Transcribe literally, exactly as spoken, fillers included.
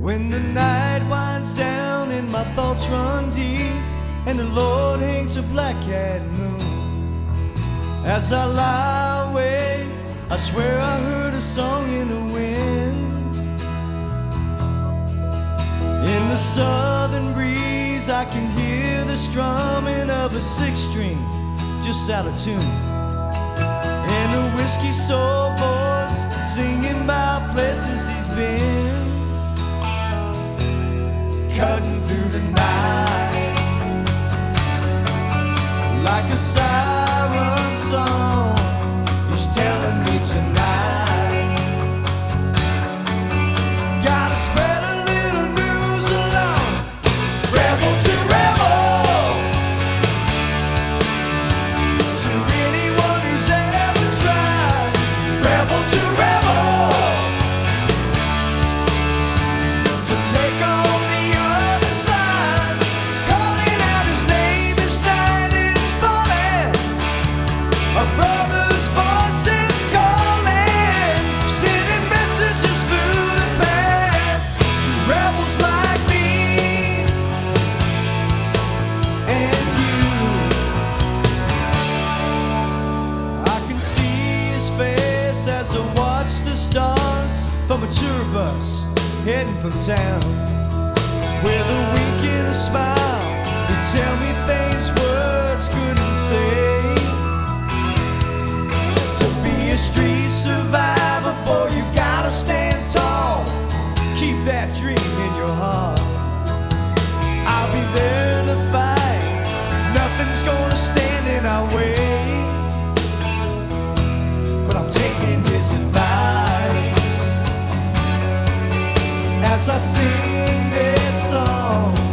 When the night winds down and my thoughts run deep, and the Lord hangs a black cat moon, as I lie awake, I swear I heard a song in the wind. In the southern breeze I can hear the strumming of a six string just out of tune, and a whiskey soul voice singing about places he's been. Cutting through the night like a siren song, he's telling me tonight, gotta spread a little news along. Rebel to rebel, to anyone who's ever tried. Rebel to rebel, to take on a brother's voice is calling, sending messages through the past to rebels like me and you. I can see his face as I watch the stars from a tour bus heading from town, with a wink and a smile who tell me things words couldn't say. Street survivor, boy, you gotta stand tall, keep that dream in your heart. I'll be there to fight, nothing's gonna stand in our way, but I'm taking his advice as I sing this song.